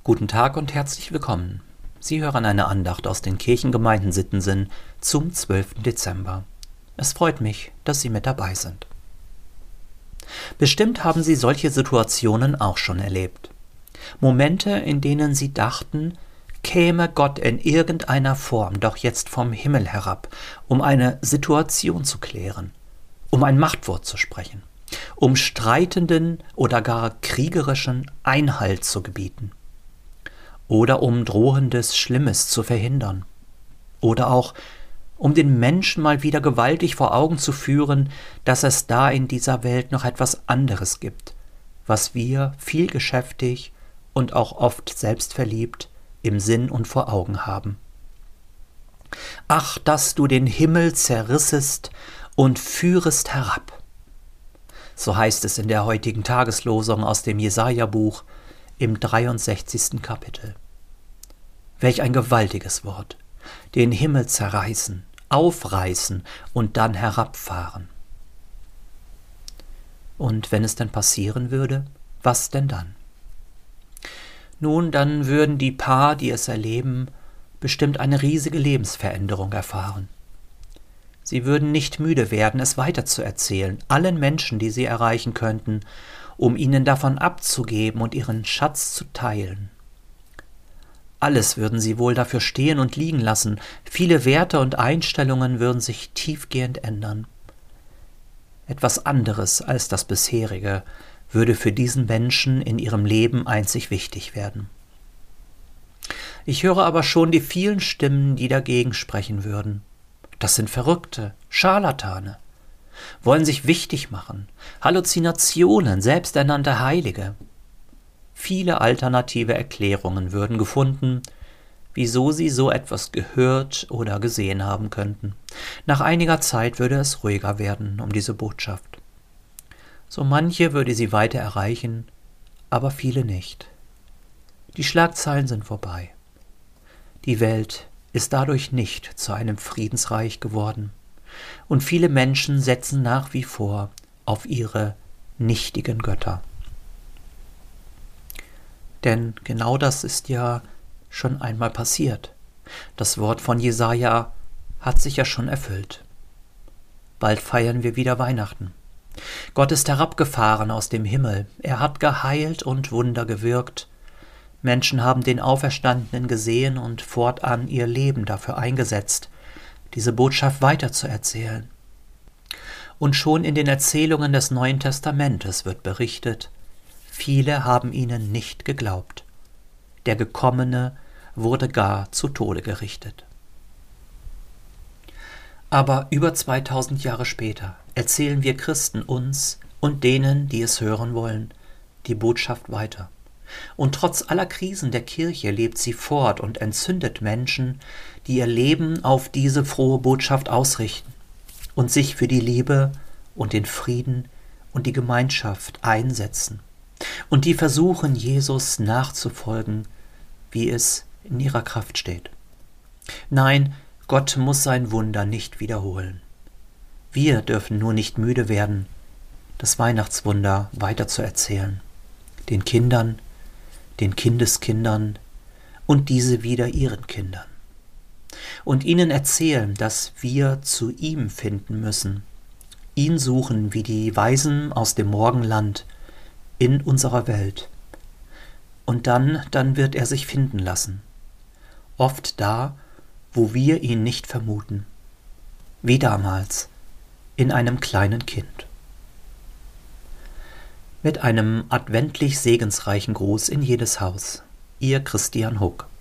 Guten Tag und herzlich willkommen. Sie hören eine Andacht aus den Kirchengemeinden Sittensen zum 12. Dezember. Es freut mich, dass Sie mit dabei sind. Bestimmt haben Sie solche Situationen auch schon erlebt. Momente, in denen Sie dachten, käme Gott in irgendeiner Form doch jetzt vom Himmel herab, um eine Situation zu klären, um ein Machtwort zu sprechen, um streitenden oder gar kriegerischen Einhalt zu gebieten. Oder um drohendes Schlimmes zu verhindern. Oder auch, um den Menschen mal wieder gewaltig vor Augen zu führen, dass es da in dieser Welt noch etwas anderes gibt, was wir vielgeschäftig und auch oft selbstverliebt im Sinn und vor Augen haben. Ach, dass du den Himmel zerrissest und führest herab. So heißt es in der heutigen Tageslosung aus dem Jesaja-Buch, im 63. Kapitel. Welch ein gewaltiges Wort. Den Himmel zerreißen, aufreißen und dann herabfahren. Und wenn es denn passieren würde, was denn dann? Nun, dann würden die Paar, die es erleben, bestimmt eine riesige Lebensveränderung erfahren. Sie würden nicht müde werden, es weiterzuerzählen, allen Menschen, die sie erreichen könnten, um ihnen davon abzugeben und ihren Schatz zu teilen. Alles würden sie wohl dafür stehen und liegen lassen, viele Werte und Einstellungen würden sich tiefgehend ändern. Etwas anderes als das bisherige würde für diesen Menschen in ihrem Leben einzig wichtig werden. Ich höre aber schon die vielen Stimmen, die dagegen sprechen würden. Das sind Verrückte, Scharlatane. Wollen sich wichtig machen, Halluzinationen, selbsternannte Heilige. Viele alternative Erklärungen würden gefunden, wieso sie so etwas gehört oder gesehen haben könnten. Nach einiger Zeit würde es ruhiger werden um diese Botschaft. So manche würde sie weiter erreichen, aber viele nicht. Die Schlagzeilen sind vorbei. Die Welt ist dadurch nicht zu einem Friedensreich geworden. Und viele Menschen setzen nach wie vor auf ihre nichtigen Götter. Denn genau das ist ja schon einmal passiert. Das Wort von Jesaja hat sich ja schon erfüllt. Bald feiern wir wieder Weihnachten. Gott ist herabgefahren aus dem Himmel. Er hat geheilt und Wunder gewirkt. Menschen haben den Auferstandenen gesehen und fortan ihr Leben dafür eingesetzt, diese Botschaft weiterzuerzählen. Und schon in den Erzählungen des Neuen Testamentes wird berichtet, viele haben ihnen nicht geglaubt. Der Gekommene wurde gar zu Tode gerichtet. Aber über 2000 Jahre später erzählen wir Christen uns und denen, die es hören wollen, die Botschaft weiter. Und trotz aller Krisen der Kirche lebt sie fort und entzündet Menschen, die ihr Leben auf diese frohe Botschaft ausrichten und sich für die Liebe und den Frieden und die Gemeinschaft einsetzen und die versuchen, Jesus nachzufolgen, wie es in ihrer Kraft steht. Nein, Gott muss sein Wunder nicht wiederholen. Wir dürfen nur nicht müde werden, das Weihnachtswunder weiterzuerzählen, den Kindern, den Kindeskindern und diese wieder ihren Kindern. Und ihnen erzählen, dass wir zu ihm finden müssen, ihn suchen wie die Weisen aus dem Morgenland in unserer Welt. Und dann wird er sich finden lassen, oft da, wo wir ihn nicht vermuten, wie damals in einem kleinen Kind. Mit einem adventlich segensreichen Gruß in jedes Haus. Ihr Christian Huck.